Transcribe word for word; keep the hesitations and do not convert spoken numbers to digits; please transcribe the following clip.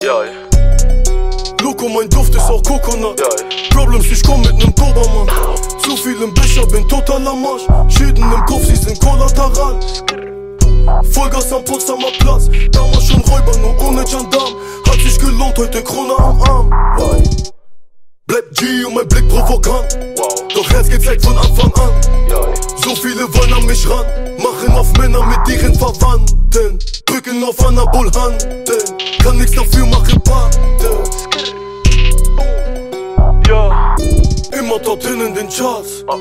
Ja, Loco, mein Duft ist auch Coconut. ja, Problems, ich komm mit nem Dobermann. Zu viel im Becher, bin total am Arsch. Schäden im Kopf, sie sind kollateral. Vollgas am Potsdamer Platz. Damals schon Räuber, nur ohne Gendarm. Hat sich gelohnt, heute Krone am Arm. wow, Bleib G und mein Blick provokant. wow, Doch Herz gezeigt von Anfang an. ja, So viele wollen an mich ran. Machen auf Männer mit ihren Verwandten. Drücken auf Anabolhandeln. Kann nix dafür, mache Bande. ja. Immer dort hin in den Charts.